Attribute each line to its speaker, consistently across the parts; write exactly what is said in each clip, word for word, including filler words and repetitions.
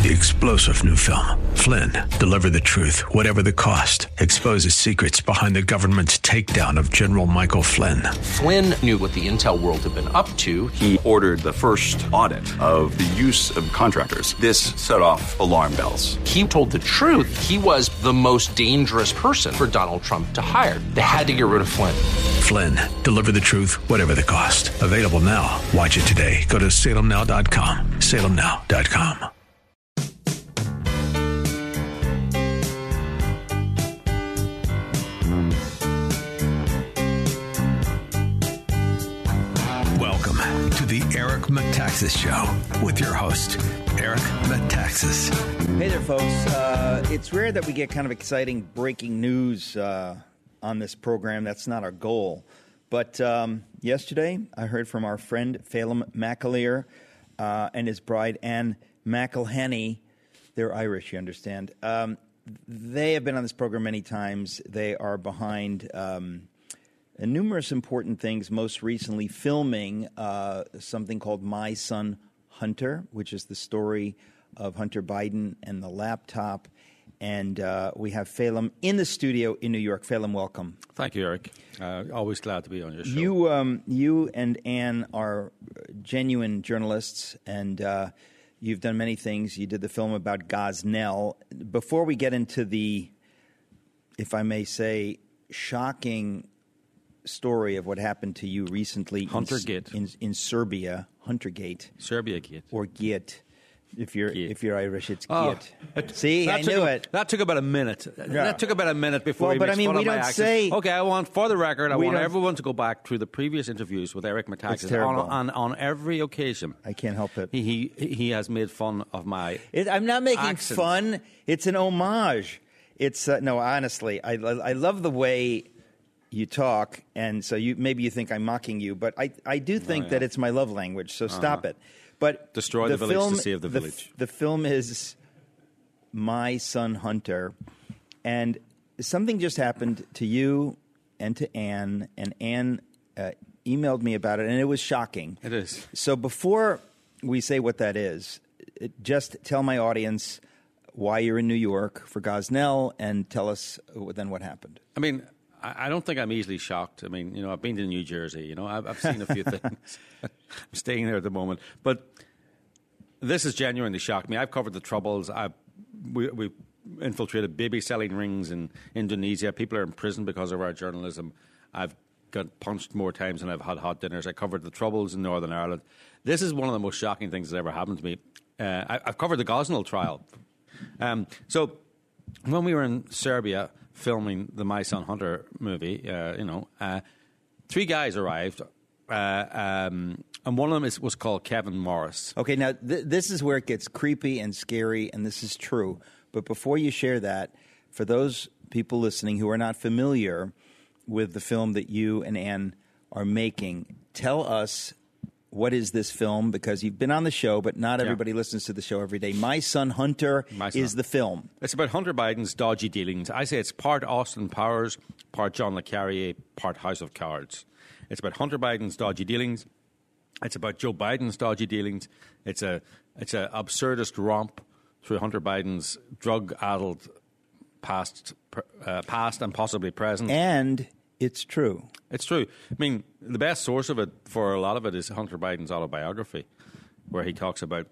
Speaker 1: The explosive new film, Flynn, deliver the truth, whatever the cost, exposes secrets behind the government's takedown of General Michael Flynn.
Speaker 2: Flynn knew what the intel world had been up to.
Speaker 3: He ordered the first audit of the use of contractors. This set off alarm bells.
Speaker 2: He told the truth. He was the most dangerous person for Donald Trump to hire. They had to get rid of Flynn.
Speaker 1: Flynn, deliver the truth, whatever the cost. Available now. Watch it today. Go to salem now dot com. salem now dot com. Welcome to the Eric Metaxas Show with your host, Eric Metaxas.
Speaker 4: Hey there, folks. Uh, it's rare that we get kind of exciting breaking news uh, on this program. That's not our goal. But um, yesterday, I heard from our friend Phelim McAleer uh, and his bride, Anne McElhenney. They're Irish, you understand. Um, they have been on this program many times. They are behind um, numerous important things, most recently filming uh, something called My Son Hunter, which is the story of Hunter Biden and the laptop. And uh, we have Phelim in the studio in New York. Phelim, welcome.
Speaker 5: Thank you, Eric. Uh, always glad to be on your show.
Speaker 4: You, um, you and Anne are genuine journalists, and uh, you've done many things. You did the film about Gosnell. Before we get into the, if I may say, shocking story of what happened to you recently
Speaker 5: Huntergate.
Speaker 4: in, in, in Serbia, Huntergate.
Speaker 5: Serbia Gate.
Speaker 4: Or Gate. If you're
Speaker 5: Gate.
Speaker 4: if you're Irish, it's
Speaker 5: Oh,
Speaker 4: Gate. See, I knew
Speaker 5: a,
Speaker 4: it.
Speaker 5: That took about a minute.
Speaker 4: Yeah.
Speaker 5: That took about a minute before
Speaker 4: Well,
Speaker 5: he
Speaker 4: but
Speaker 5: makes
Speaker 4: I mean,
Speaker 5: fun
Speaker 4: we
Speaker 5: of my
Speaker 4: don't
Speaker 5: accent.
Speaker 4: say-
Speaker 5: Okay, I want, for the record, I
Speaker 4: We
Speaker 5: want
Speaker 4: don't-
Speaker 5: everyone to go back through the previous interviews with Eric
Speaker 4: It's
Speaker 5: Metaxas.
Speaker 4: terrible.
Speaker 5: On, on, on every occasion,
Speaker 4: I can't help it.
Speaker 5: he, he he has made fun of my
Speaker 4: It, I'm not making
Speaker 5: accent.
Speaker 4: fun. It's an homage. It's uh, no, honestly, I, I love the way you talk, and so you maybe you think I'm mocking you, but I, I do think
Speaker 5: yeah.
Speaker 4: that it's my love language. So stop it. But
Speaker 5: Destroy the village
Speaker 4: film,
Speaker 5: to save the
Speaker 4: the,
Speaker 5: village.
Speaker 4: The film is My Son Hunter, and something just happened to you and to Anne, and Anne uh, emailed me about it, and it was shocking.
Speaker 5: It is.
Speaker 4: So before we say what that is, it- just tell my audience why you're in New York for Gosnell, and tell us then what happened.
Speaker 5: I mean, I I don't think I'm easily shocked. I mean, you know, I've been to New Jersey. You know, I've, I've seen a few things. I'm staying there at the moment, but this has genuinely shocked me. I've covered the Troubles. I've we, we infiltrated baby selling rings in Indonesia. People are in prison because of our journalism. I've got punched more times than I've had hot dinners. I covered the Troubles in Northern Ireland. This is one of the most shocking things that ever happened to me. Uh, I, I've covered the Gosnell trial. Um, so when we were in Serbia filming the My Son Hunter movie, uh, you know, uh, three guys arrived, uh, um, and one of them is, was called Kevin Morris.
Speaker 4: Okay, now th- this is where it gets creepy and scary, and this is true. But before you share that, for those people listening who are not familiar with the film that you and Anne are making, tell us, what is this film? Because you've been on the show, but not everybody listens to the show every day. My Son Hunter
Speaker 5: My Son.
Speaker 4: is the film.
Speaker 5: It's about Hunter Biden's dodgy dealings. I say it's part Austin Powers, part John le Carrier, part House of Cards. It's about Hunter Biden's dodgy dealings. It's about Joe Biden's dodgy dealings. It's a it's a absurdist romp through Hunter Biden's drug-addled past, uh, past and possibly present.
Speaker 4: And it's true.
Speaker 5: It's true. I mean, the best source of it for a lot of it is Hunter Biden's autobiography, where he talks about.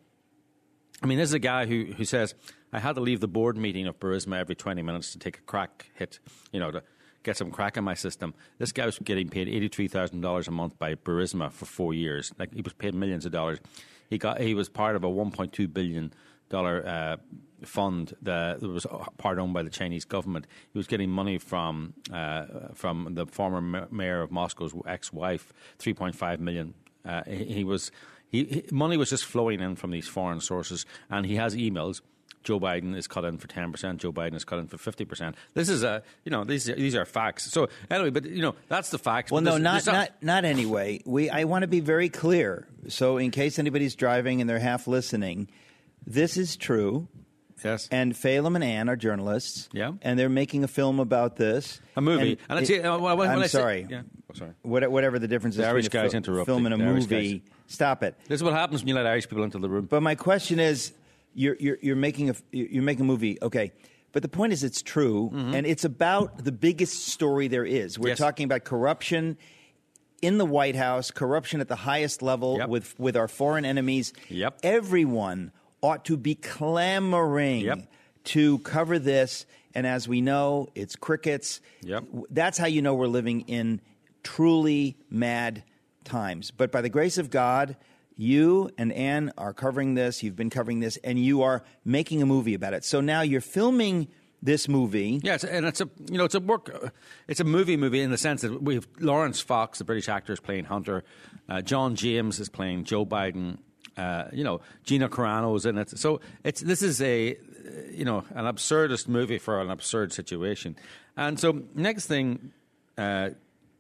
Speaker 5: I mean, this is a guy who, who says, I had to leave the board meeting of Burisma every twenty minutes to take a crack hit, you know, to get some crack in my system. This guy was getting paid eighty-three thousand dollars a month by Burisma for four years. Like, he was paid millions of dollars. He got he was part of a one point two billion dollars uh, fund that was part owned by the Chinese government. He was getting money from uh, from the former mayor of Moscow's ex-wife, three point five million dollars. Uh, he, he was he, he money was just flowing in from these foreign sources, and he has emails. Joe Biden is cut in for ten percent. Joe Biden is cut in for fifty percent. This is a, you know, these are, these are facts. So anyway, but you know, that's the facts.
Speaker 4: Well,
Speaker 5: but
Speaker 4: no,
Speaker 5: this,
Speaker 4: not
Speaker 5: this
Speaker 4: not not anyway. We I want to be very clear. So in case anybody's driving and they're half listening, this is true.
Speaker 5: Yes.
Speaker 4: And Phelim and Anne are journalists.
Speaker 5: Yeah.
Speaker 4: And they're making a film about this.
Speaker 5: A movie.
Speaker 4: And,
Speaker 5: And, it's,
Speaker 4: it-
Speaker 5: uh, when, when
Speaker 4: I'm
Speaker 5: I say-
Speaker 4: sorry.
Speaker 5: yeah. Oh, sorry.
Speaker 4: What, whatever the difference
Speaker 5: The
Speaker 4: is
Speaker 5: Irish
Speaker 4: between a
Speaker 5: guys
Speaker 4: fil-
Speaker 5: interrupting.
Speaker 4: film and a
Speaker 5: The Irish
Speaker 4: movie.
Speaker 5: guys.
Speaker 4: Stop it.
Speaker 5: This is what happens when you let Irish people into the room.
Speaker 4: But my question is, you're you're, you're making a you're making a movie, okay. But the point is, it's true, mm-hmm. and it's about the biggest story there is. We're
Speaker 5: yes.
Speaker 4: talking about corruption in the White House, corruption at the highest level
Speaker 5: yep.
Speaker 4: with with our foreign enemies.
Speaker 5: Yep.
Speaker 4: Everyone ought to be clamoring
Speaker 5: yep.
Speaker 4: to cover this. And as we know, it's crickets.
Speaker 5: Yep.
Speaker 4: That's how you know we're living in truly mad times. But by the grace of God, you and Ann are covering this. You've been covering this, and you are making a movie about it. So now you're filming this movie.
Speaker 5: Yes, and it's a you know it's a work, it's a movie movie in the sense that we have Lawrence Fox, the British actor, is playing Hunter. Uh, John James is playing Joe Biden. Uh, you know, Gina Carano's in it. So it's this is a you know an absurdist movie for an absurd situation. And so next thing, uh,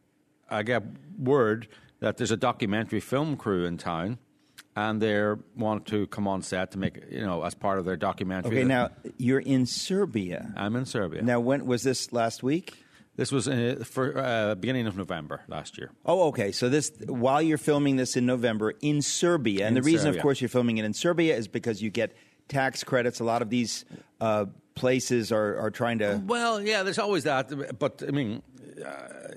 Speaker 5: I get word that there's a documentary film crew in town. And they want to come on set to make, you know, as part of their documentary.
Speaker 4: Okay, now, you're in Serbia.
Speaker 5: I'm in Serbia.
Speaker 4: Now, when was this last week?
Speaker 5: This was uh, for uh, beginning of November last year.
Speaker 4: Oh, okay. So this, while you're filming this in November in Serbia, and
Speaker 5: in
Speaker 4: the reason,
Speaker 5: Serbia.
Speaker 4: of course, you're filming it in Serbia is because you get tax credits. A lot of these uh, places are, are trying to...
Speaker 5: Well, yeah, there's always that. But, I mean... Uh,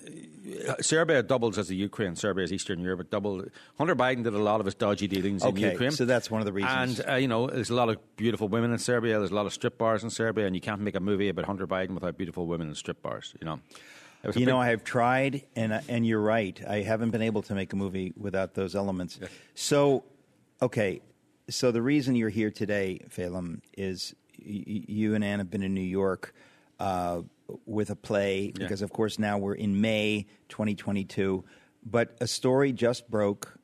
Speaker 5: Serbia doubles as the Ukraine. Serbia is Eastern Europe. It doubled. Hunter Biden did a lot of his dodgy dealings
Speaker 4: okay,
Speaker 5: in Ukraine.
Speaker 4: So that's one of the reasons.
Speaker 5: And, uh, you know, there's a lot of beautiful women in Serbia. There's a lot of strip bars in Serbia. And you can't make a movie about Hunter Biden without beautiful women in strip bars, you know.
Speaker 4: You big... know, I have tried, and, and you're right. I haven't been able to make a movie without those elements. Yeah. So, okay, so the reason you're here today, Phelim, is y- you and Ann have been in New York uh, with a play, yeah. because, of course, now we're in May twenty twenty-two. But a story just broke.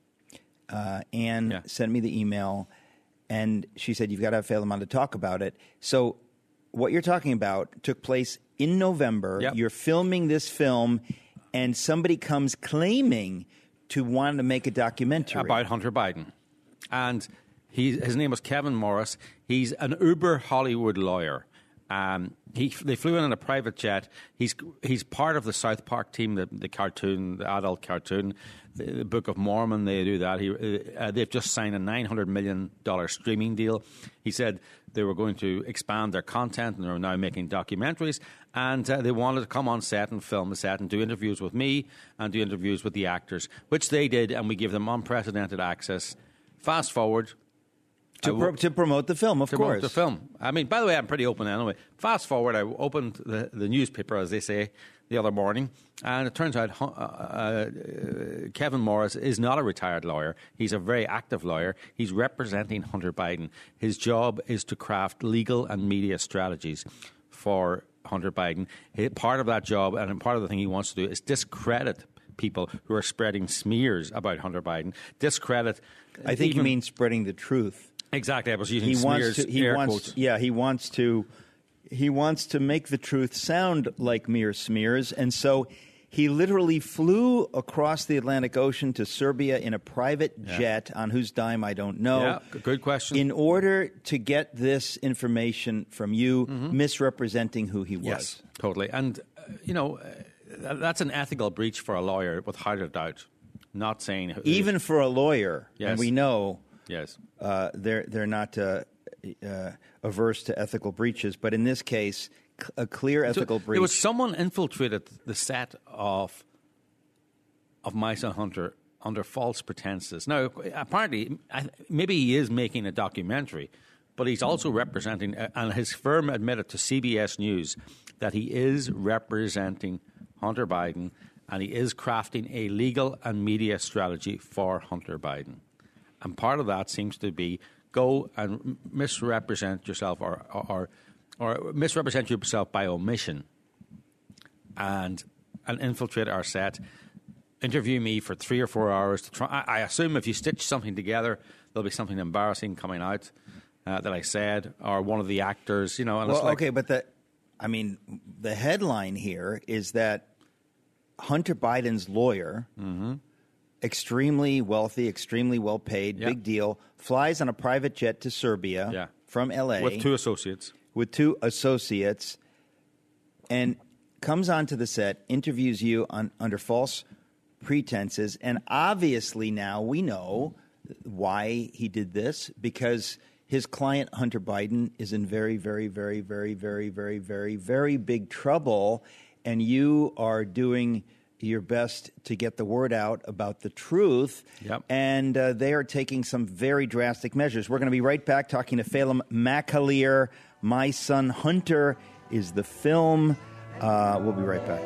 Speaker 4: Uh, Ann yeah. sent me the email, and she said, you've got to have Phelim on to talk about it. So what you're talking about took place in November.
Speaker 5: Yep.
Speaker 4: You're filming this film, and somebody comes claiming to want to make a documentary.
Speaker 5: About Hunter Biden. And he, his name was Kevin Morris. He's an uber Hollywood lawyer. Um, he, they flew in on a private jet. He's he's part of the South Park team, the, the cartoon, the adult cartoon, the, the Book of Mormon. They do that. He, uh, they've just signed a nine hundred million dollars streaming deal. He said they were going to expand their content, and they're now making documentaries. And uh, they wanted to come on set and film the set and do interviews with me and do interviews with the actors, which they did, and we gave them unprecedented access. Fast forward.
Speaker 4: To, pro- to promote the film, of
Speaker 5: to
Speaker 4: course.
Speaker 5: Promote the film. I mean, by the way, I'm pretty open anyway. Fast forward, I opened the, the newspaper, as they say, the other morning, and it turns out uh, uh, Kevin Morris is not a retired lawyer. He's a very active lawyer. He's representing Hunter Biden. His job is to craft legal and media strategies for Hunter Biden. He, part of that job, and part of the thing he wants to do, is discredit people who are spreading smears about Hunter Biden. Discredit.
Speaker 4: I think
Speaker 5: even,
Speaker 4: you mean spreading the truth.
Speaker 5: Exactly, I was using
Speaker 4: he
Speaker 5: smears,
Speaker 4: wants to, he
Speaker 5: air
Speaker 4: wants,
Speaker 5: quotes.
Speaker 4: Yeah, he wants to. He wants to make the truth sound like mere smears, and so he literally flew across the Atlantic Ocean to Serbia in a private yeah. jet, on whose dime I don't know.
Speaker 5: Yeah, good question.
Speaker 4: In order to get this information from you,
Speaker 5: mm-hmm.
Speaker 4: misrepresenting who he was.
Speaker 5: Yes, totally. And uh, you know, uh, that's an ethical breach for a lawyer, without a doubt. Not saying who,
Speaker 4: even for a lawyer,
Speaker 5: yes.
Speaker 4: and we know.
Speaker 5: Yes,
Speaker 4: uh, they're they're not uh, uh, averse to ethical breaches, but in this case, c- a clear ethical
Speaker 5: so
Speaker 4: breach.
Speaker 5: There was someone infiltrated the set of of Mice and Hunter under false pretenses. Now, apparently, maybe he is making a documentary, but he's also representing, and his firm admitted to C B S News that he is representing Hunter Biden, and he is crafting a legal and media strategy for Hunter Biden. And part of that seems to be go and misrepresent yourself or, or, or misrepresent yourself by omission and, and infiltrate our set, interview me for three or four hours. To try. I, I assume if you stitch something together, there'll be something embarrassing coming out uh, that I said, or one of the actors, you know. And
Speaker 4: well,
Speaker 5: it's like,
Speaker 4: okay, but the, I mean, the headline here is that Hunter Biden's lawyer, mm-hmm. extremely wealthy, extremely well paid,
Speaker 5: yeah.
Speaker 4: big deal, flies on a private jet to Serbia
Speaker 5: yeah.
Speaker 4: from L A
Speaker 5: with two associates,
Speaker 4: with two associates, and comes onto the set, interviews you on under false pretenses, and obviously now we know why he did this, because his client, Hunter Biden, is in very, very, very, very, very, very, very, very big trouble, and you are doing your best to get the word out about the truth.
Speaker 5: Yep.
Speaker 4: And uh, they are taking some very drastic measures. We're going to be right back talking to Phelim McAleer. My Son Hunter is the film. Uh, we'll be right back.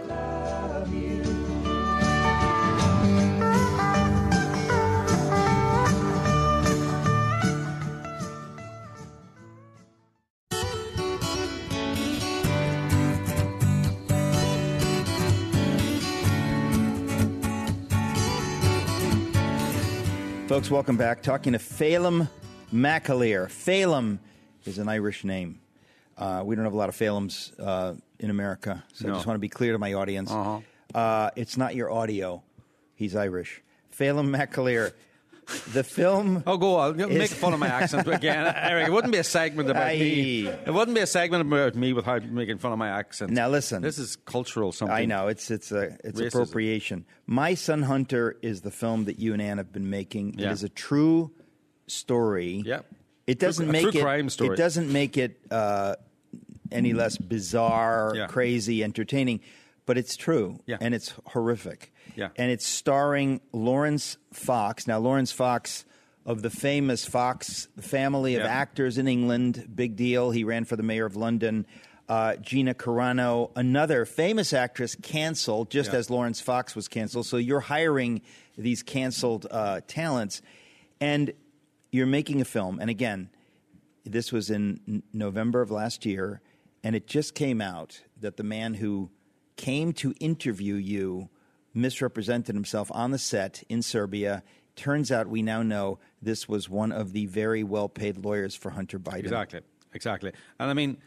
Speaker 4: Folks, welcome back. Talking to Phelim McAleer. Phelim is an Irish name. Uh, we don't have a lot of Phelims uh, in America, so
Speaker 5: no.
Speaker 4: I just want to be clear to my audience.
Speaker 5: Uh-huh.
Speaker 4: Uh, it's not your audio. He's Irish. Phelim McAleer. The film...
Speaker 5: Oh, go on.
Speaker 4: is...
Speaker 5: Make fun of my accent again. Eric, it wouldn't be a segment about
Speaker 4: Aye.
Speaker 5: me. It wouldn't be a segment about me without making fun of my accent.
Speaker 4: Now, listen.
Speaker 5: This is cultural something.
Speaker 4: I know. It's it's a it's
Speaker 5: Racism.
Speaker 4: appropriation. My Son Hunter is the film that you and Ann have been making.
Speaker 5: Yeah.
Speaker 4: It is a true story.
Speaker 5: Yeah.
Speaker 4: It doesn't
Speaker 5: True- a
Speaker 4: make
Speaker 5: true
Speaker 4: it
Speaker 5: crime story.
Speaker 4: It doesn't make it uh, any less bizarre,
Speaker 5: Yeah.
Speaker 4: crazy, entertaining, but it's true.
Speaker 5: Yeah.
Speaker 4: And it's horrific.
Speaker 5: Yeah.
Speaker 4: And it's starring Lawrence Fox. Now, Lawrence Fox, of the famous Fox family of
Speaker 5: Yeah.
Speaker 4: actors in England, big deal. He ran for the mayor of London. Uh, Gina Carano, another famous actress, canceled just
Speaker 5: Yeah.
Speaker 4: as Lawrence Fox was canceled. So you're hiring these canceled uh, talents, and you're making a film. And again, this was in n- November of last year, and it just came out that the man who came to interview you misrepresented himself on the set in Serbia. Turns out we now know this was one of the very well-paid lawyers for Hunter Biden.
Speaker 5: Exactly, exactly. And I mean,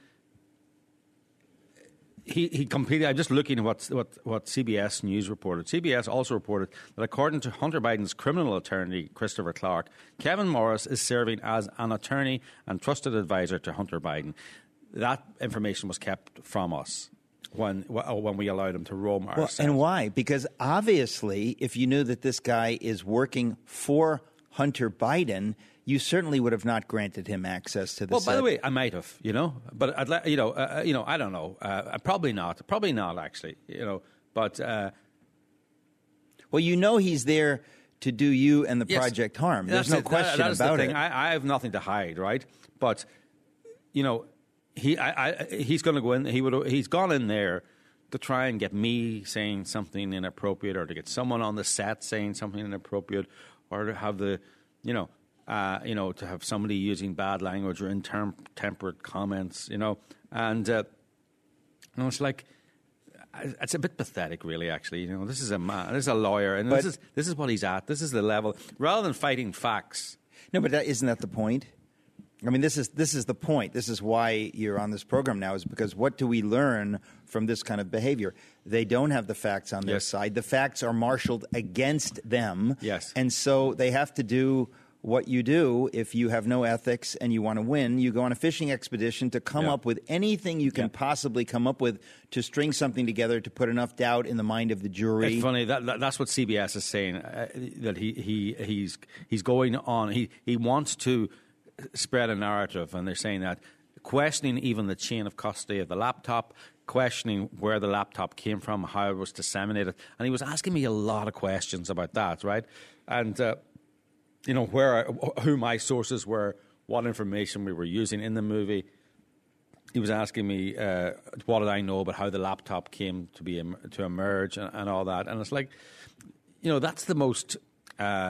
Speaker 5: he he completely. I'm just looking at what what what C B S News reported. C B S also reported that according to Hunter Biden's criminal attorney Christopher Clark, Kevin Morris is serving as an attorney and trusted advisor to Hunter Biden. That information was kept from us when when we allowed him to roam our
Speaker 4: Well,
Speaker 5: set.
Speaker 4: and why? Because obviously, if you knew that this guy is working for Hunter Biden, you certainly would have not granted him access to the
Speaker 5: Well,
Speaker 4: set.
Speaker 5: by the way, I might have, you know, but I'd let, you know, uh, you know, I don't know, uh, probably not, probably not actually, you know, but uh,
Speaker 4: well, you know, he's there to do you and the
Speaker 5: yes,
Speaker 4: project harm. There's
Speaker 5: that's
Speaker 4: no
Speaker 5: it.
Speaker 4: question
Speaker 5: that, that is
Speaker 4: about
Speaker 5: the thing.
Speaker 4: it.
Speaker 5: I, I have nothing to hide, right? But you know, he, I, I, he's going to go in. He would, he's gone in there to try and get me saying something inappropriate, or to get someone on the set saying something inappropriate, or to have the, you know. Uh, you know, to have somebody using bad language or intemperate comments, you know, and uh, you know, it's like it's a bit pathetic, really. Actually, you know, this is a man, this is a lawyer, and
Speaker 4: But-
Speaker 5: this is this is what he's at. This is the level. Rather than fighting facts,
Speaker 4: No, but that, isn't that the point? I mean, this is this is the point. This is why you're on this program now, is because what do we learn from this kind of behavior? They don't have the facts on their
Speaker 5: Yes.
Speaker 4: side. The facts are marshaled against them.
Speaker 5: Yes.
Speaker 4: And so they have to do what you do if you have no ethics and you want to win. You go on a fishing expedition to come
Speaker 5: Yeah.
Speaker 4: up with anything you can
Speaker 5: Yeah.
Speaker 4: possibly come up with to string something together to put enough doubt in the mind of the jury.
Speaker 5: it's funny that, that that's what C B S is saying, uh, that he, he he's he's going on. He he wants to spread a narrative, and they're saying that, questioning even the chain of custody of the laptop, questioning where the laptop came from, how it was disseminated, and he was asking me a lot of questions about that, right? And uh, you know, where who my sources were, what information we were using in the movie. He was asking me uh, what did I know about how the laptop came to be to emerge and, and all that. And it's like, you know, that's the most uh,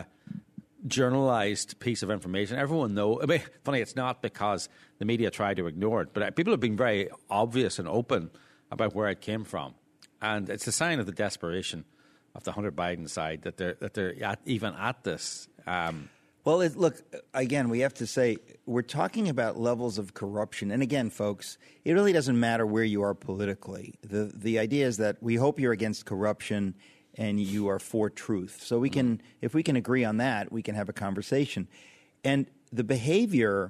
Speaker 5: journalized piece of information. Everyone knows. I mean, funny, it's not because the media tried to ignore it, but people have been very obvious and open about where it came from, and it's a sign of the desperation of the Hunter Biden side that they're that they're at, even at this. Um,
Speaker 4: Well, it, look, again, we have to say we're talking about levels of corruption. And again, folks, it really doesn't matter where you are politically. The the idea is that we hope you're against corruption and you are for truth. So we can, if we can agree on that, we can have a conversation. And the behavior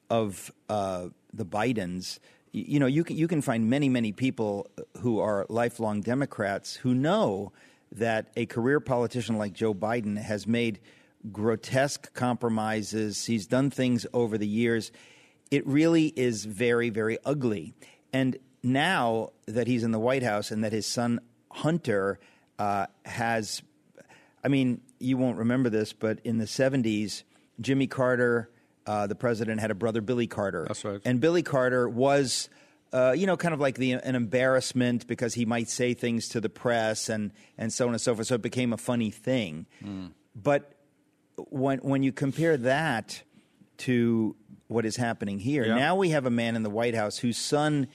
Speaker 4: of uh, the Bidens, y- you know, you can, you can find many, many people who are lifelong Democrats who know that a career politician like Joe Biden has made grotesque compromises. He's done things over the years. It really is very, very ugly. And now that he's in the White House and that his son Hunter uh, has, I mean, you won't remember this, but in the seventies, Jimmy Carter, uh, the president, had a brother, Billy Carter.
Speaker 5: That's right.
Speaker 4: And Billy Carter was, uh, you know, kind of like the an embarrassment because he might say things to the press and, and so on and so forth. So it became a funny thing. Mm. But when when you compare that to what is happening here,
Speaker 5: yeah.
Speaker 4: now we have a man in the White House whose son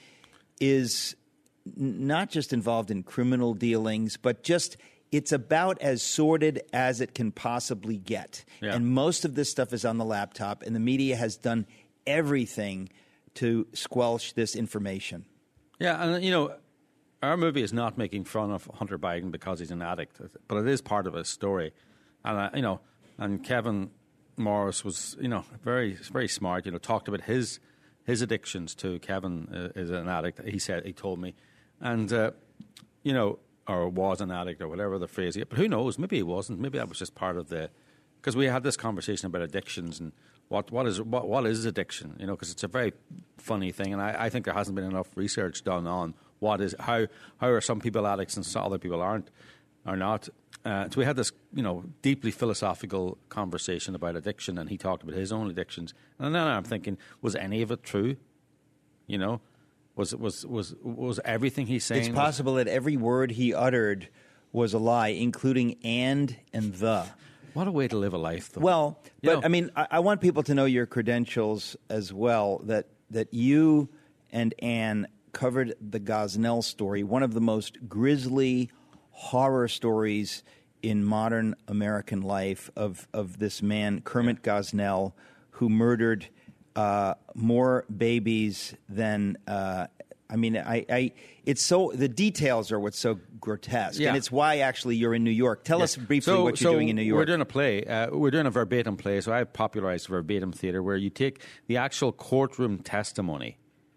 Speaker 4: is n- not just involved in criminal dealings, but just it's about as sordid as it can possibly get.
Speaker 5: Yeah.
Speaker 4: And most of this stuff is on the laptop, and the media has done everything to squelch this information.
Speaker 5: Yeah, and, you know, our movie is not making fun of Hunter Biden because he's an addict, but it is part of his story. And, uh, you know, and Kevin Morris was, you know, very, very smart, you know, talked about his his addictions too. Kevin uh, is an addict, he said, he told me. And, uh, you know, or was an addict or whatever the phrase is. But who knows? Maybe he wasn't. Maybe that was just part of the... Because we had this conversation about addictions and what what is what, what is addiction, you know, because it's a very funny thing. And I, I think there hasn't been enough research done on what is... How, how are some people addicts and some other people aren't, are not. Uh, so we had this, you know, deeply philosophical conversation about addiction, and he talked about his own addictions. And then I'm thinking, was any of it true? You know, was was was was everything he's saying?
Speaker 4: It's possible
Speaker 5: was,
Speaker 4: that every word he uttered was a lie, including and and the.
Speaker 5: What a way to live a life, though.
Speaker 4: Well, but
Speaker 5: you know,
Speaker 4: I mean, I, I want people to know your credentials as well. That that you and Ann covered the Gosnell story, one of the most grisly horror stories in modern American life of, of this man, Kermit Gosnell, who murdered uh, more babies than, uh, I mean, I, I, it's so, the details are what's so grotesque.
Speaker 5: Yeah.
Speaker 4: And it's why actually you're in New York. Tell
Speaker 5: yes.
Speaker 4: us briefly
Speaker 5: so,
Speaker 4: what you're
Speaker 5: so
Speaker 4: doing in New York.
Speaker 5: We're doing a play. Uh, we're doing a verbatim play. So I popularized verbatim theater where you take the actual courtroom testimony.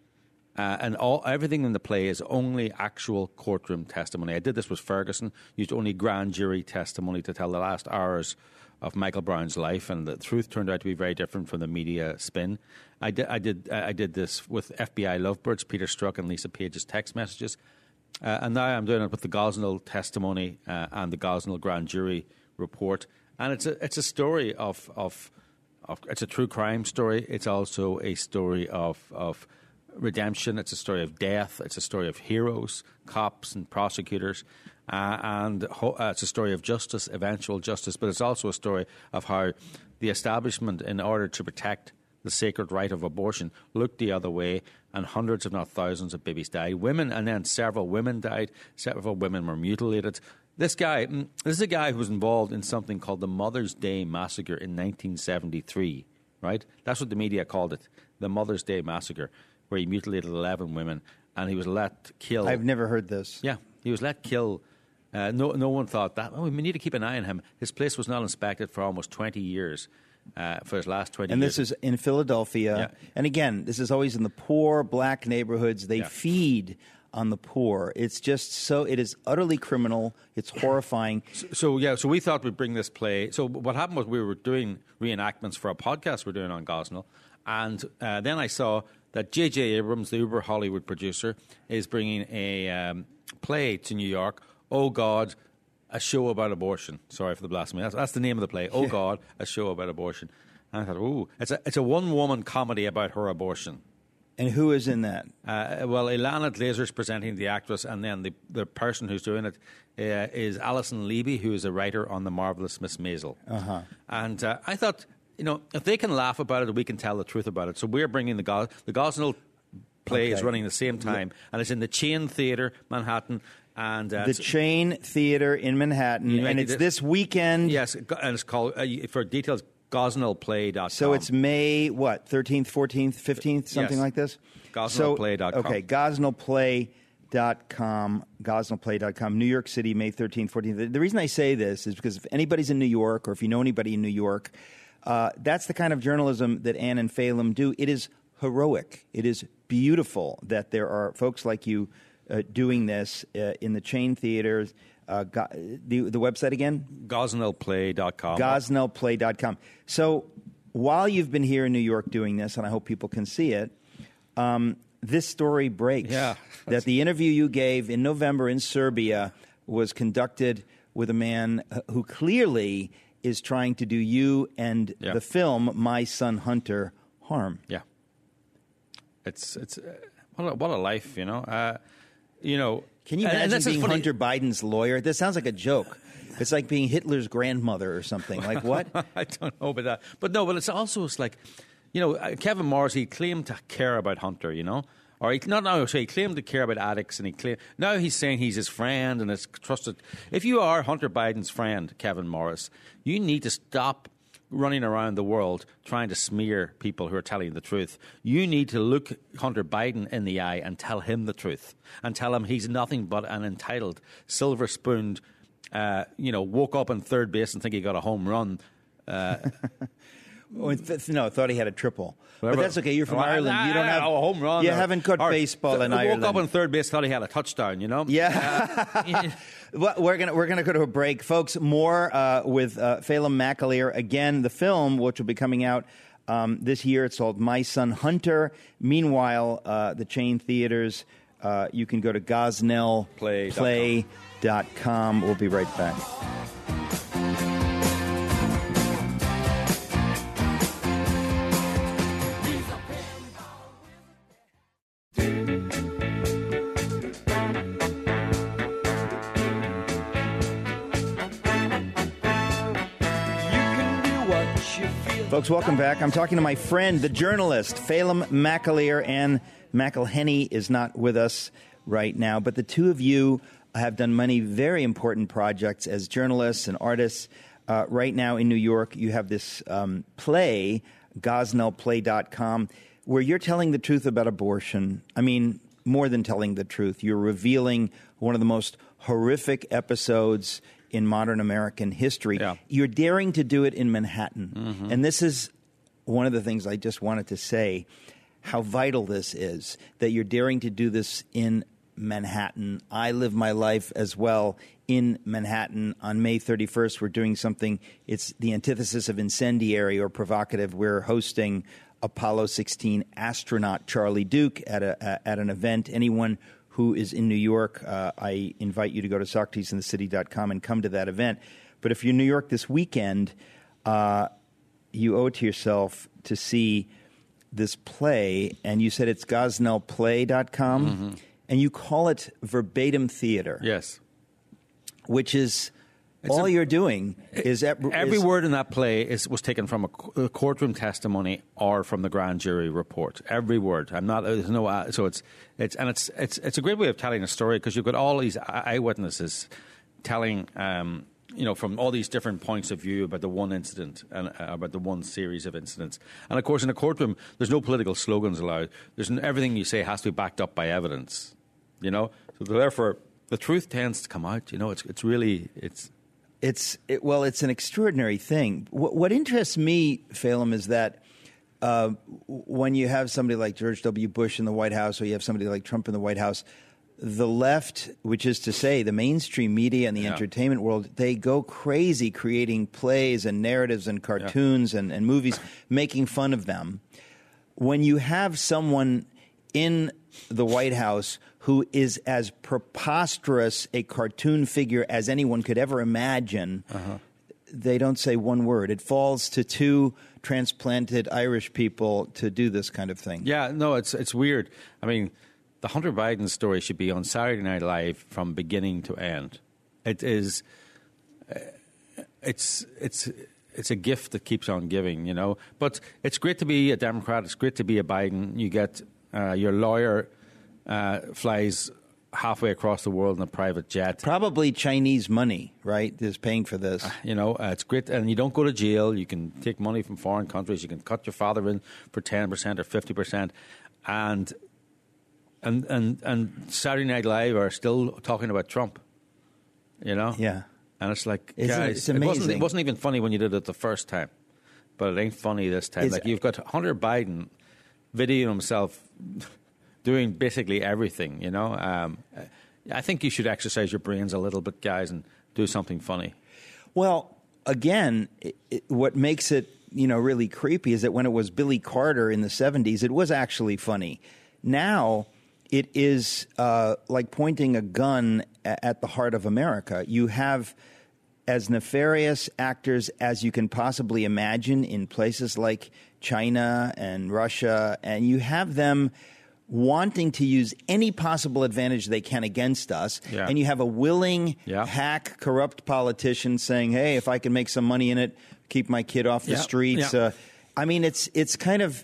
Speaker 5: Uh, and all everything in the play is only actual courtroom testimony. I did this with Ferguson, used only grand jury testimony to tell the last hours of Michael Brown's life, and the truth turned out to be very different from the media spin. I did, I did, I did this with F B I lovebirds, Peter Strzok and Lisa Page's text messages, uh, and now I'm doing it with the Gosnell testimony uh, and the Gosnell grand jury report. And it's a it's a story of of, of it's a true crime story. It's also a story of of redemption. It's a story of death. It's a story of heroes, cops and prosecutors, uh, and ho- uh, it's a story of justice, eventual justice. But it's also a story of how the establishment, in order to protect the sacred right of abortion, looked the other way, and hundreds, if not thousands, of babies died. Women, and then several women died. Several women were mutilated. This guy, this is a guy who was involved in something called the Mother's Day Massacre in nineteen seventy-three. Right? That's what the media called it, the Mother's Day Massacre, where he mutilated eleven women, and he was let kill.
Speaker 4: I've never heard this.
Speaker 5: Yeah, he was let kill. Uh, no, no one thought that. Oh, we need to keep an eye on him. His place was not inspected for almost twenty years, uh, for his last twenty
Speaker 4: and
Speaker 5: years.
Speaker 4: And this is in Philadelphia.
Speaker 5: Yeah.
Speaker 4: And again, this is always in the poor black neighborhoods. They
Speaker 5: yeah.
Speaker 4: feed on the poor. It's just so, it is utterly criminal. It's horrifying.
Speaker 5: So, so, yeah, so we thought we'd bring this play. So what happened was we were doing reenactments for a podcast we're doing on Gosnell, and uh, then I saw that J J Abrams, the uber Hollywood producer, is bringing a um, play to New York, Oh God, a show about abortion. Sorry for the blasphemy. That's, that's the name of the play, Oh yeah. God, a show about abortion. And I thought, ooh, it's a, it's a one-woman comedy about her abortion.
Speaker 4: And who is in that?
Speaker 5: Uh, well, Ilana Glazer's presenting the actress, and then the, the person who's doing it uh, is Alison Levy, who is a writer on The Marvelous Miss Maisel.
Speaker 4: Uh-huh.
Speaker 5: And uh, I thought, you know, if they can laugh about it, we can tell the truth about it. So we're bringing the Gos- the Gosnell play okay. is running the same time, yeah. and it's in the Chain Theatre, Manhattan. And uh,
Speaker 4: the Chain Theatre in Manhattan, you know, and it's it, this weekend.
Speaker 5: Yes, and it's called, uh, for details, gosnell play dot com.
Speaker 4: So it's May, what, thirteenth, fourteenth, fifteenth, something
Speaker 5: yes.
Speaker 4: like this?
Speaker 5: gosnell play dot com.
Speaker 4: So, okay, gosnell play dot com, gosnell play dot com, New York City, May thirteenth, fourteenth. The, the reason I say this is because if anybody's in New York, or if you know anybody in New York, uh, that's the kind of journalism that Ann and Phelim do. It is heroic. It is beautiful that there are folks like you Uh, doing this uh, in the Chain Theaters. Uh, go, the the website again?
Speaker 5: Gosnell Play dot com.
Speaker 4: Gosnell Play dot com. So while you've been here in New York doing this, and I hope people can see it, um, this story breaks.
Speaker 5: Yeah.
Speaker 4: That the interview you gave in November in Serbia was conducted with a man who clearly is trying to do you and
Speaker 5: yeah.
Speaker 4: the film My Son Hunter harm.
Speaker 5: Yeah. It's it's uh, what, a, what a life, you know. Uh, you know,
Speaker 4: can you imagine being Hunter Biden's lawyer? This sounds like a joke. It's like being Hitler's grandmother or something. Like what?
Speaker 5: I don't know about that. But no, but it's also it's like, you know, Kevin Morris, he claimed to care about Hunter, you know. Or he, not now, so he claimed to care about addicts, and he claimed, now he's saying he's his friend and is trusted. If you are Hunter Biden's friend, Kevin Morris, you need to stop running around the world trying to smear people who are telling the truth. You need to look Hunter Biden in the eye and tell him the truth, and tell him he's nothing but an entitled, silver-spooned, uh, you know, woke up on third base and think he got a home run. Uh,
Speaker 4: Oh, th- no, I thought he had a triple.
Speaker 5: Whatever.
Speaker 4: But that's okay. You're from
Speaker 5: Oh,
Speaker 4: Ireland. You don't have
Speaker 5: a home run.
Speaker 4: You
Speaker 5: or,
Speaker 4: haven't caught
Speaker 5: or,
Speaker 4: baseball in
Speaker 5: woke
Speaker 4: Ireland.
Speaker 5: Woke up on third base, thought he had a touchdown. You know.
Speaker 4: Yeah.
Speaker 5: Uh,
Speaker 4: well, we're gonna we're gonna go to a break, folks. More uh, with uh, Phelim McAleer again. The film, which will be coming out um, this year, it's called My Son Hunter. Meanwhile, uh, the chain theaters. Uh, you can go to Gosnell Play dot com. We'll be right back. Folks, welcome back. I'm talking to my friend, the journalist, Phelim McAleer. Ann McElhenney is not with us right now, but the two of you have done many very important projects as journalists and artists. Uh, right now in New York, you have this um, play, Gosnell Play dot com, where you're telling the truth about abortion. I mean, more than telling the truth. You're revealing one of the most horrific episodes in modern American history.
Speaker 5: Yeah.
Speaker 4: You're daring to do it in Manhattan.
Speaker 5: Mm-hmm.
Speaker 4: And this is one of the things I just wanted to say, how vital this is, that you're daring to do this in Manhattan. I live my life as well in Manhattan. On May thirty-first, we're doing something. It's the antithesis of incendiary or provocative. We're hosting Apollo sixteen astronaut Charlie Duke at a at an event. Anyone who is in New York, uh, I invite you to go to Socrates in the City dot com and come to that event. But if you're in New York this weekend, uh, you owe it to yourself to see this play. And you said it's Gosnell Play dot com, mm-hmm. and you call it verbatim theater.
Speaker 5: Yes.
Speaker 4: Which is...
Speaker 5: It's
Speaker 4: all
Speaker 5: a,
Speaker 4: you're doing is...
Speaker 5: Every
Speaker 4: is,
Speaker 5: word in that play is, was taken from a, a courtroom testimony or from the grand jury report. Every word. I'm not... There's no... Uh, so it's... it's and it's, it's, it's a great way of telling a story because you've got all these eyewitnesses telling... Um, you know, from all these different points of view about the one incident and uh, about the one series of incidents. And, of course, in a courtroom, there's no political slogans allowed. There's n- everything you say has to be backed up by evidence, you know? So, therefore, the truth tends to come out, you know? It's it's really... it's
Speaker 4: It's it, well, it's an extraordinary thing. What, what interests me, Phelim, is that uh, when you have somebody like George W. Bush in the White House or you have somebody like Trump in the White House, the left, which is to say the mainstream media and the
Speaker 5: yeah.
Speaker 4: entertainment world, they go crazy creating plays and narratives and cartoons yeah. and, and movies, making fun of them. When you have someone in the White House who is as preposterous a cartoon figure as anyone could ever imagine, uh-huh. they don't say one word. It falls to two transplanted Irish people to do this kind of thing.
Speaker 5: Yeah, no, it's it's weird. I mean... The Hunter Biden story should be on Saturday Night Live from beginning to end. It is, uh, it's it's it's a gift that keeps on giving, you know. But it's great to be a Democrat. It's great to be a Biden. You get uh, your lawyer uh, flies halfway across the world in a private jet.
Speaker 4: Probably Chinese money, right? Is paying for this.
Speaker 5: Uh, you know, uh, it's great, and you don't go to jail. You can take money from foreign countries. You can cut your father in for ten percent or fifty percent, and. And, and and Saturday Night Live are still talking about Trump, you know?
Speaker 4: Yeah.
Speaker 5: And it's like,
Speaker 4: Isn't
Speaker 5: guys,
Speaker 4: it, it's amazing.
Speaker 5: It wasn't, it wasn't even funny when you did it the first time, but it ain't funny this time.
Speaker 4: It's,
Speaker 5: like, you've got Hunter Biden videoing himself doing basically everything, you know? Um, I think you should exercise your brains a little bit, guys, and do something funny.
Speaker 4: Well, again, it, it, what makes it, you know, really creepy is that when it was Billy Carter in the seventies, it was actually funny. Now it is uh, like pointing a gun a- at the heart of America. You have as nefarious actors as you can possibly imagine in places like China and Russia, and you have them wanting to use any possible advantage they can against us.
Speaker 5: Yeah.
Speaker 4: And you have a willing,
Speaker 5: yeah.
Speaker 4: hack, corrupt politician saying, hey, if I can make some money in it, keep my kid off the
Speaker 5: yeah.
Speaker 4: streets.
Speaker 5: Yeah.
Speaker 4: Uh, I mean, it's it's kind of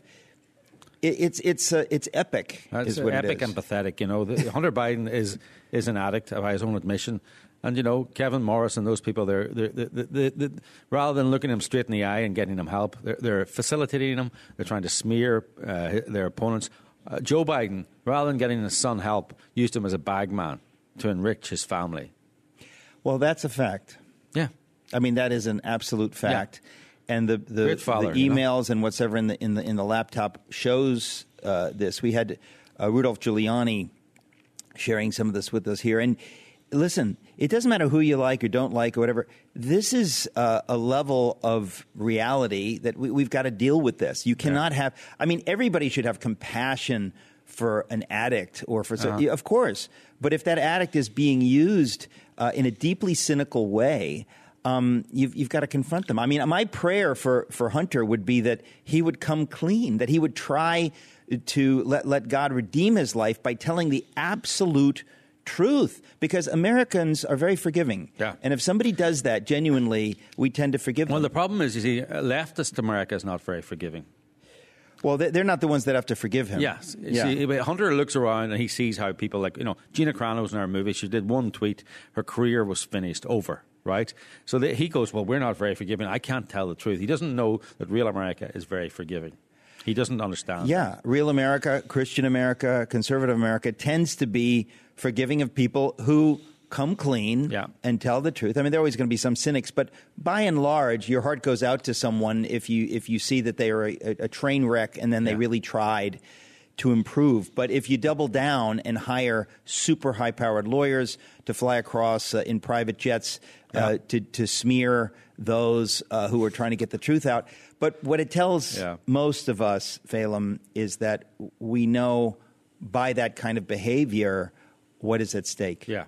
Speaker 4: it, it's it's uh, it's epic.
Speaker 5: That's
Speaker 4: is what
Speaker 5: epic
Speaker 4: it is.
Speaker 5: and pathetic. You know, the, Hunter Biden is is an addict by his own admission, and you know Kevin Morris and those people. They're, they're, they're, they're, they're rather than looking him straight in the eye and getting him help, they're, they're facilitating him. They're trying to smear uh, their opponents. Uh, Joe Biden, rather than getting his son help, used him as a bagman to enrich his family.
Speaker 4: Well, that's a fact.
Speaker 5: Yeah.
Speaker 4: I mean, that is an absolute fact. Yeah. And the the,
Speaker 5: Great father,
Speaker 4: the emails
Speaker 5: you know?
Speaker 4: and whatever in the in the in the laptop shows uh, this. We had uh, Rudolph Giuliani sharing some of this with us here. And listen, it doesn't matter who you like or don't like or whatever. This is uh, a level of reality that we, we've got to deal with this. You cannot yeah. have – I mean, everybody should have compassion for an addict or for uh-huh. – of course. But if that addict is being used uh, in a deeply cynical way – Um, you've, you've got to confront them. I mean, my prayer for, for Hunter would be that he would come clean, that he would try to let, let God redeem his life by telling the absolute truth, because Americans are very forgiving.
Speaker 5: Yeah.
Speaker 4: And if somebody does that genuinely, we tend to forgive
Speaker 5: well,
Speaker 4: them.
Speaker 5: Well, the problem is, you see, leftist America is not very forgiving.
Speaker 4: Well, they're not the ones that have to forgive him.
Speaker 5: Yes.
Speaker 4: Yeah.
Speaker 5: See, Hunter looks around and he sees how people like, you know, Gina Carano's in our movie. She did one tweet. Her career was finished, over. Right? So that he goes, well, we're not very forgiving. I can't tell the truth. He doesn't know that real America is very forgiving. He doesn't understand.
Speaker 4: Yeah.
Speaker 5: that.
Speaker 4: Real America, Christian America, conservative America tends to be forgiving of people who come clean
Speaker 5: yeah.
Speaker 4: and tell the truth. I mean, there are always going to be some cynics, but by and large, your heart goes out to someone if you if you see that they are a, a train wreck and then they
Speaker 5: yeah.
Speaker 4: really tried to improve. But if you double down and hire super high-powered lawyers to fly across uh, in private jets uh,
Speaker 5: yeah.
Speaker 4: to, to smear those uh, who are trying to get the truth out. But what it tells
Speaker 5: yeah.
Speaker 4: most of us, Phelim, is that we know by that kind of behavior what is at stake.
Speaker 5: Yeah.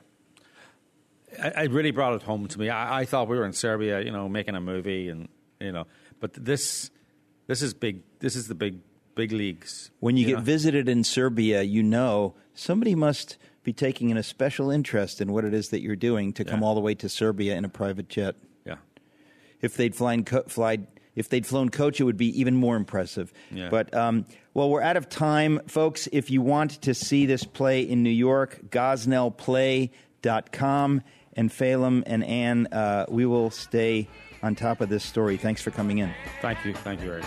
Speaker 5: It really brought it home to me. I, I thought we were in Serbia, you know, making a movie, and you know, but this, this is big. This is the big, big leagues.
Speaker 4: When you, you get
Speaker 5: know?
Speaker 4: visited in Serbia, you know somebody must be taking an special interest in what it is that you're doing to come
Speaker 5: yeah.
Speaker 4: all the way to Serbia in a private jet.
Speaker 5: Yeah.
Speaker 4: If they'd flying, co- flied, if they'd flown coach, it would be even more impressive.
Speaker 5: Yeah.
Speaker 4: But um, well, we're out of time, folks. If you want to see this play in New York, gosnell play dot com. And Phelim and Ann, uh, we will stay on top of this story. Thanks for coming in.
Speaker 5: Thank you. Thank you, Eric.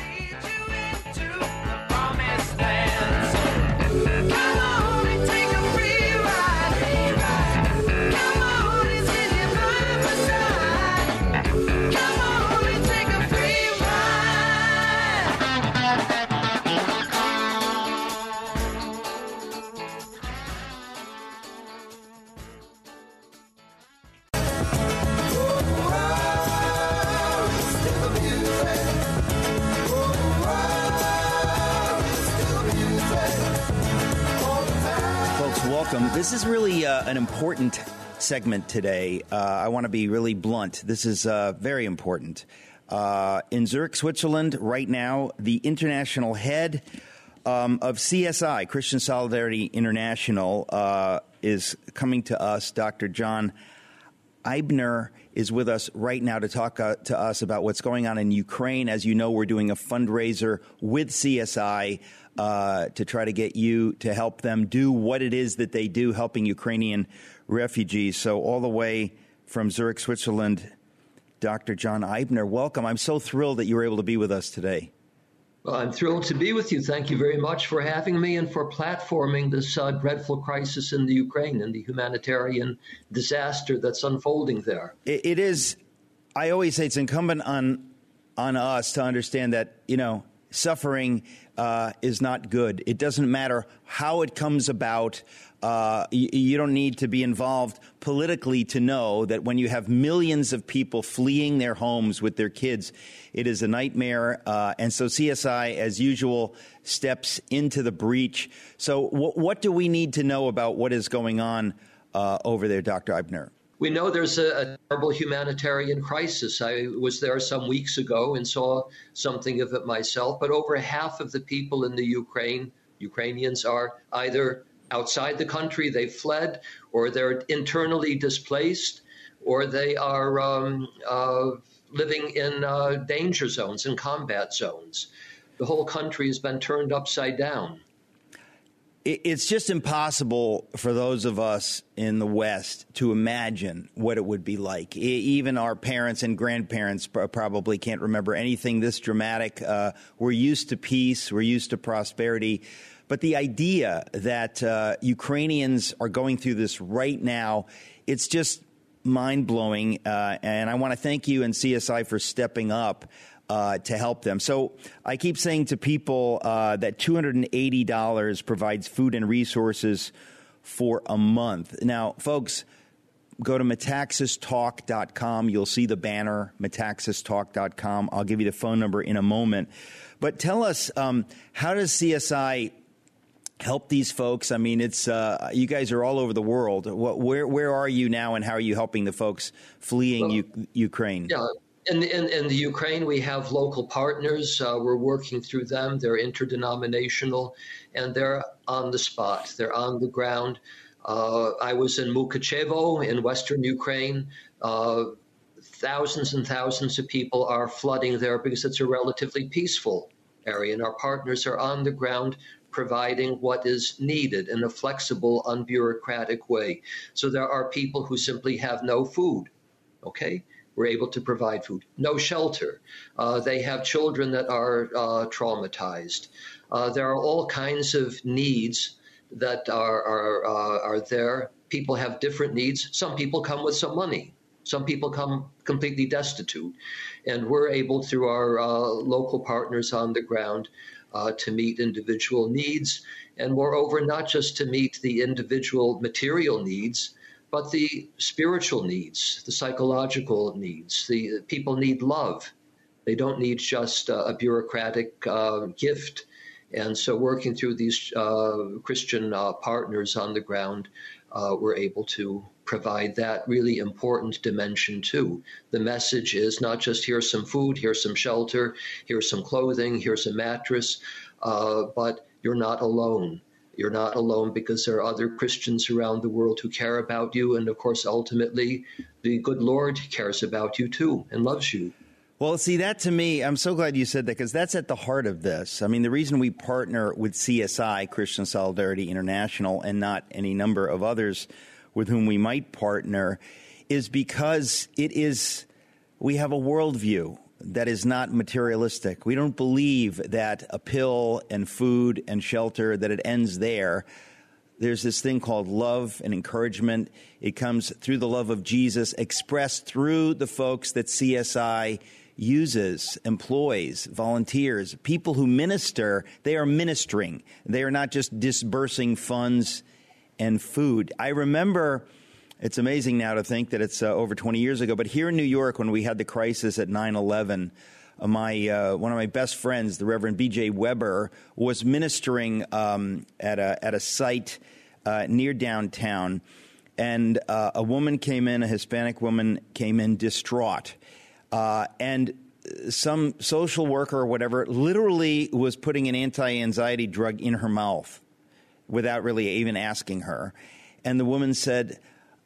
Speaker 4: Welcome. This is really uh, an important segment today. Uh, I want to be really blunt. This is uh, very important. Uh, in Zurich, Switzerland, right now, the international head um, of C S I, Christian Solidarity International, uh, is coming to us. Doctor John Eibner is with us right now to talk uh, to us about what's going on in Ukraine. As you know, we're doing a fundraiser with C S I uh, to try to get you to help them do what it is that they do, helping Ukrainian refugees. So all the way from Zurich, Switzerland, Doctor John Eibner, welcome. I'm so thrilled that you were able to be with us today.
Speaker 6: Well, I'm thrilled to be with you. Thank you very much for having me and for platforming this uh, dreadful crisis in the Ukraine and the humanitarian disaster that's unfolding there.
Speaker 4: It, it is, I always say it's incumbent on on us to understand that, you know, suffering uh, is not good. It doesn't matter how it comes about. Uh, you, you don't need to be involved politically to know that when you have millions of people fleeing their homes with their kids, it is a nightmare. Uh, and so C S I, as usual, steps into the breach. So w- what do we need to know about what is going on uh, over there, Doctor Eibner?
Speaker 6: We know there's a, a terrible humanitarian crisis. I was there some weeks ago and saw something of it myself. But over half of the people in the Ukraine, Ukrainians are either outside the country, they've fled, or they're internally displaced, or they are um, uh, living in uh, danger zones and combat zones. The whole country has been turned upside down.
Speaker 4: It's just impossible for those of us in the West to imagine what it would be like. Even our parents and grandparents probably can't remember anything this dramatic. Uh, we're used to peace. We're used to prosperity. But the idea that uh, Ukrainians are going through this right now, it's just mind-blowing. Uh, and I want to thank you and C S I for stepping up Uh, to help them. So I keep saying to people uh, that two hundred eighty dollars provides food and resources for a month. Now, folks, go to metaxas talk dot com. You'll see the banner, metaxas talk dot com. I'll give you the phone number in a moment. But tell us, um, how does C S I help these folks? I mean, it's uh, you guys are all over the world. What, where where are you now, and how are you helping the folks fleeing well, U- Ukraine?
Speaker 6: Yeah. In, in, in the Ukraine, we have local partners. Uh, we're working through them. They're interdenominational, and they're on the spot. They're on the ground. Uh, I was in Mukachevo in western Ukraine. Uh, thousands and thousands of people are flooding there because it's a relatively peaceful area, and our partners are on the ground providing what is needed in a flexible, unbureaucratic way. So there are people who simply have no food, okay? We're able to provide food. No shelter. Uh, they have children that are uh, traumatized. Uh, there are all kinds of needs that are are, uh, are there. People have different needs. Some people come with some money. Some people come completely destitute. And we're able, through our uh, local partners on the ground, uh, to meet individual needs. And moreover, not just to meet the individual material needs, but the spiritual needs, the psychological needs. The people need love. They don't need just uh, a bureaucratic uh, gift. And so working through these uh, Christian uh, partners on the ground, uh, we're able to provide that really important dimension too. The message is not just here's some food, here's some shelter, here's some clothing, here's a mattress, uh, but you're not alone. You're not alone because there are other Christians around the world who care about you. And of course, ultimately, the good Lord cares about you too and loves you.
Speaker 4: Well, see, that to me, I'm so glad you said that, because that's at the heart of this. I mean, the reason we partner with C S I, Christian Solidarity International, and not any number of others with whom we might partner, is because it is, we have a worldview that is not materialistic. We don't believe that a pill and food and shelter, that it ends there. There's this thing called love and encouragement. It comes through the love of Jesus, expressed through the folks that C S I uses, employs, volunteers, people who minister. They are ministering. They are not just disbursing funds and food. I remember, it's amazing now to think that it's uh, over twenty years ago, but here in New York, when we had the crisis at nine eleven, uh, my uh, one of my best friends, the Reverend B J Weber, was ministering um, at a at a site uh, near downtown, and uh, a woman came in, a Hispanic woman came in, distraught, uh, and some social worker or whatever literally was putting an anti-anxiety drug in her mouth without really even asking her, and the woman said,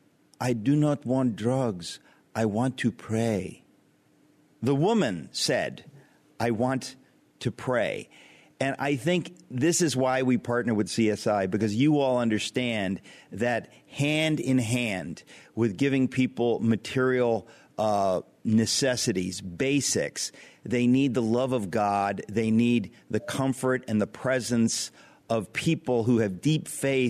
Speaker 4: "I do not want drugs. I want to pray." The woman said, "I want to pray." And I think this is why we partner with C S I, because you all understand that hand in hand with giving people material uh, necessities, basics, they need the love of God. They need the comfort and the presence of people who have deep faith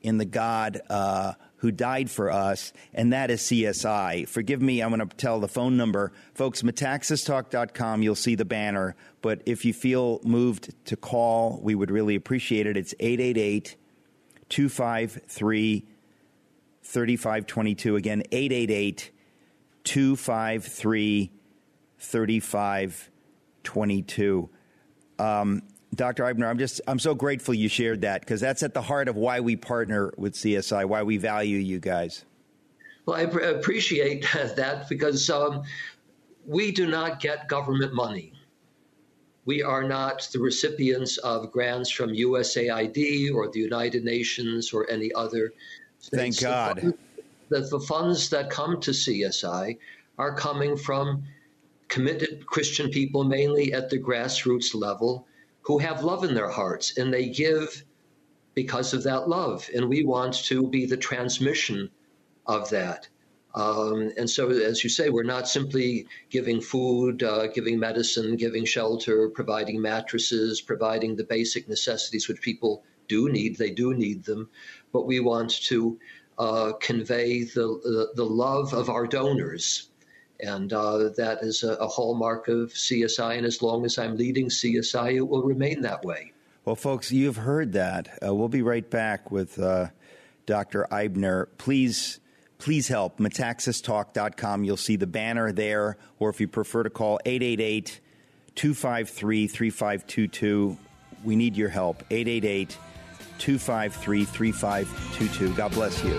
Speaker 4: in the God uh, who died for us, and that is C S I. Forgive me, I'm going to tell the phone number. Folks, metaxas talk dot com, you'll see the banner. But if you feel moved to call, we would really appreciate it. It's eight eight eight, two five three, three five two two. Again, eight eight eight, two five three, three five two two. Um, Doctor Eibner, I'm just I'm so grateful you shared that, because that's at the heart of why we partner with C S I, why we value you guys.
Speaker 6: Well, I appreciate that, because um, we do not get government money. We are not the recipients of grants from U S A I D or the United Nations or any other.
Speaker 4: Thank God.
Speaker 6: The, the, the funds that come to C S I are coming from committed Christian people, mainly at the grassroots level, who have love in their hearts, and they give because of that love. And we want to be the transmission of that. Um, and so, as you say, we're not simply giving food, uh, giving medicine, giving shelter, providing mattresses, providing the basic necessities which people do need. They do need them. But we want to uh, convey the, the, the love of our donors. And uh, that is a, a hallmark of C S I. And as long as I'm leading C S I, it will remain that way.
Speaker 4: Well, folks, you've heard that. Uh, we'll be right back with uh, Doctor Eibner. Please, please help. metaxas talk dot com. You'll see the banner there. Or if you prefer to call, eight eight eight, two five three, three five two two. We need your help. eight eight eight, two five three, three five two two. God bless you.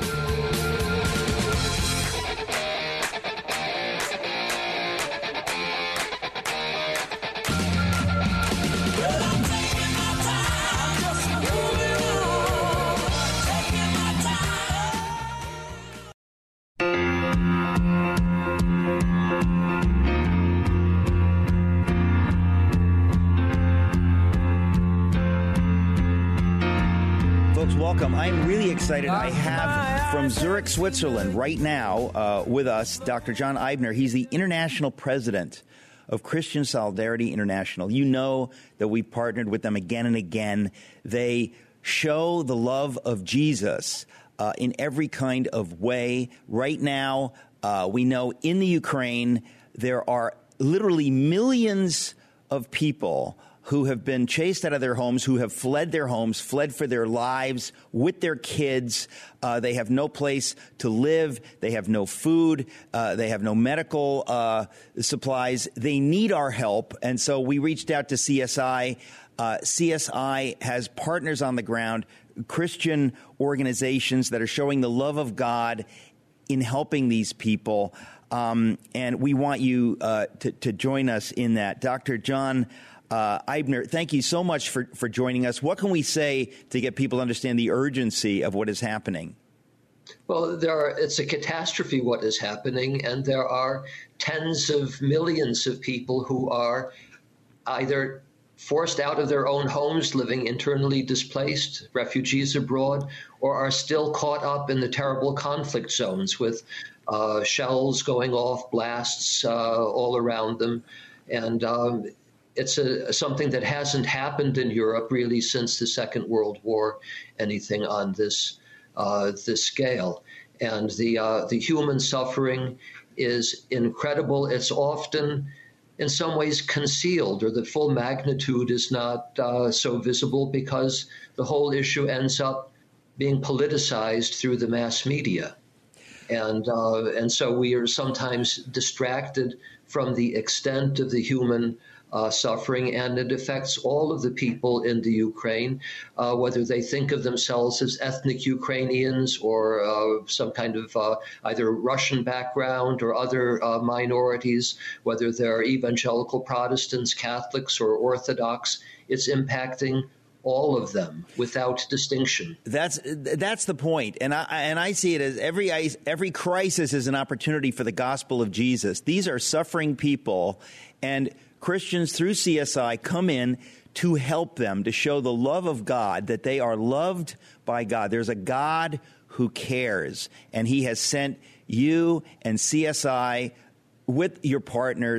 Speaker 4: Welcome. I'm really excited. I have from Zurich, Switzerland, right now uh, with us, Doctor John Eibner. He's the international president of Christian Solidarity International. You know that we partnered with them again and again. They show the love of Jesus uh, in every kind of way. Right now, uh, we know in the Ukraine, there are literally millions of people who have been chased out of their homes, who have fled their homes, fled for their lives with their kids. Uh, they have no place to live. They have no food. Uh, they have no medical uh, supplies. They need our help. And so we reached out to C S I. Uh, C S I has partners on the ground, Christian organizations that are showing the love of God in helping these people. Um, and we want you uh, to, to join us in that. Doctor John Uh, Eibner, thank you so much for, for joining us. What can we say to get people to understand the urgency of what is happening?
Speaker 6: Well, there are, it's a catastrophe what is happening, and there are tens of millions of people who are either forced out of their own homes, living internally displaced, refugees abroad, or are still caught up in the terrible conflict zones with uh, shells going off, blasts uh, all around them. And um, It's a, something that hasn't happened in Europe really since the Second World War, anything on this uh, this scale. And the uh, the human suffering is incredible. It's often, in some ways, concealed, or the full magnitude is not uh, so visible because the whole issue ends up being politicized through the mass media. And uh, and so we are sometimes distracted from the extent of the human Uh, suffering, and it affects all of the people in the Ukraine, uh, whether they think of themselves as ethnic Ukrainians or uh, some kind of uh, either Russian background or other uh, minorities, whether they're evangelical Protestants, Catholics, or Orthodox. It's impacting all of them without distinction.
Speaker 4: That's that's the point, and I and I see it as every every crisis is an opportunity for the gospel of Jesus. These are suffering people, and Christians through C S I come in to help them, to show the love of God, that they are loved by God. There's a God who cares, and he has sent you and C S I with your partners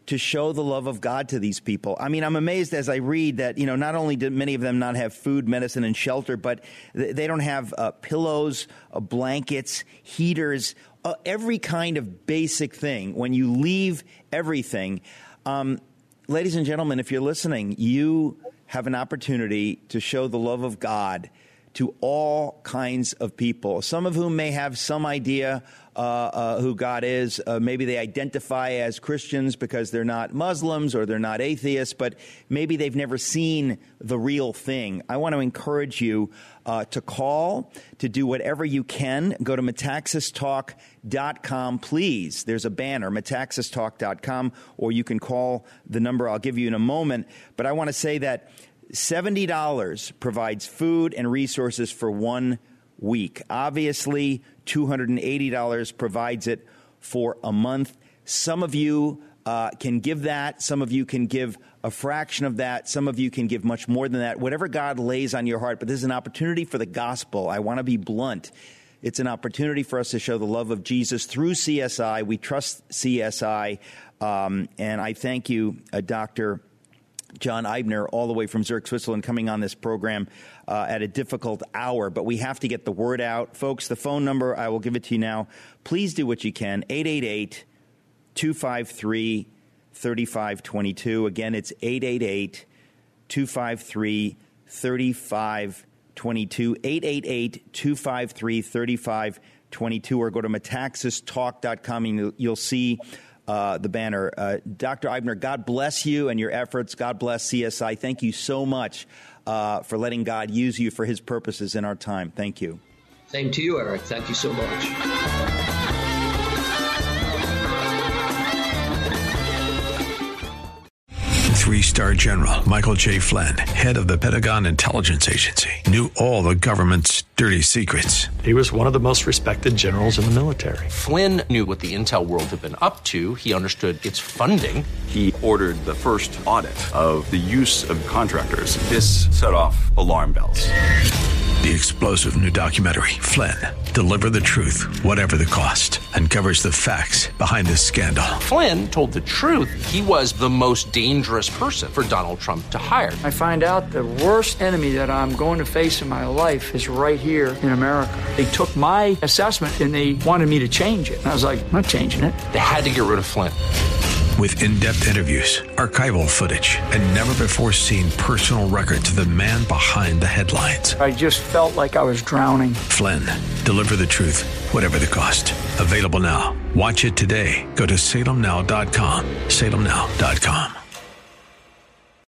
Speaker 4: to show the love of God to these people. I mean, I'm amazed as I read that, you know, not only do many of them not have food, medicine, and shelter, but they don't have uh, pillows, uh, blankets, heaters, uh, every kind of basic thing. When you leave everything, um, ladies and gentlemen, if you're listening, you have an opportunity to show the love of God to all kinds of people, some of whom may have some idea uh, uh, who God is. Uh, maybe they identify as Christians because they're not Muslims or they're not atheists, but maybe they've never seen the real thing. I want to encourage you uh, to call, to do whatever you can. Go to metaxas talk dot com, please. There's a banner, metaxas talk dot com, or you can call the number I'll give you in a moment. But I want to say that seventy dollars provides food and resources for one week. Obviously, two hundred eighty dollars provides it for a month. Some of you uh, can give that. Some of you can give a fraction of that. Some of you can give much more than that. Whatever God lays on your heart. But this is an opportunity for the gospel. I want to be blunt. It's an opportunity for us to show the love of Jesus through C S I. We trust C S I. Um, and I thank you, uh, Doctor John Eibner, all the way from Zurich, Switzerland, coming on this program uh, at a difficult hour. But we have to get the word out. Folks, the phone number, I will give it to you now. Please do what you can. eight eight eight, two five three, three five two two. Again, it's eight eight eight, two five three, three five two two. eight eight eight, two five three, three five two two. Or go to metaxas talk dot com and you'll, you'll see Uh, the banner. Uh, Doctor Eibner, God bless you and your efforts. God bless C S I. Thank you so much uh, for letting God use you for his purposes in our time. Thank you.
Speaker 6: Same to you, Eric. Thank you so much.
Speaker 1: Three-star General Michael J. Flynn, head of the Pentagon Intelligence Agency, knew all the government's dirty secrets.
Speaker 7: He was one of the most respected generals in the military.
Speaker 2: Flynn knew what the intel world had been up to. He understood its funding.
Speaker 3: He ordered the first audit of the use of contractors. This set off alarm bells.
Speaker 1: The explosive new documentary, Flynn, Deliver the Truth, Whatever the Cost, uncovers the facts behind this scandal.
Speaker 2: Flynn told the truth. He was the most dangerous person for Donald Trump to hire.
Speaker 8: I find out the worst enemy that I'm going to face in my life is right here in America. They took my assessment and they wanted me to change it. And I was like, I'm not changing it.
Speaker 2: They had to get rid of Flynn.
Speaker 1: With in-depth interviews, archival footage, and never-before-seen personal records of the man behind the headlines.
Speaker 8: I just felt like I was drowning.
Speaker 1: Flynn, Deliver the Truth, Whatever the Cost. Available now. Watch it today. Go to salem now dot com. salem now dot com.